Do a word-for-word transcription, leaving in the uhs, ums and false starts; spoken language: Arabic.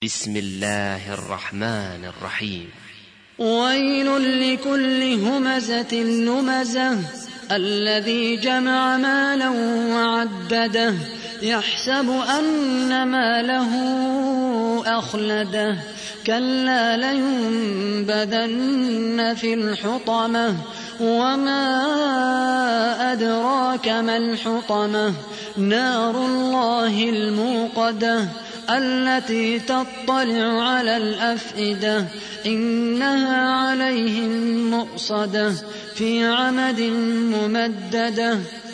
بسم الله الرحمن الرحيم. ويل لكل همزة لمزة الذي جمع مالا وعدده يحسب أن ماله أخلده كلا لينبذن في الحطمة وما أدراك ما الحطمة نار الله الموقدة التي تطلع على الأفئدة إنها عليهم مؤصدة في عمد ممددة.